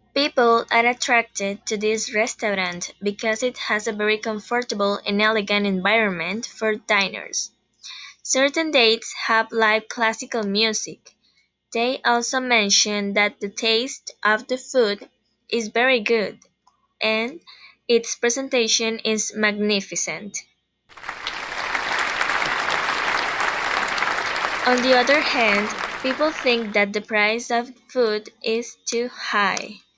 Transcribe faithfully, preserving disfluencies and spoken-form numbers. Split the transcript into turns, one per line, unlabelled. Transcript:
People are attracted to this restaurant because it has a very comfortable and elegant environment for diners. Certain dates have live classical music. They also mention that the taste of the food is very good and its presentation is magnificent. On the other hand, people think that the price of food is too high.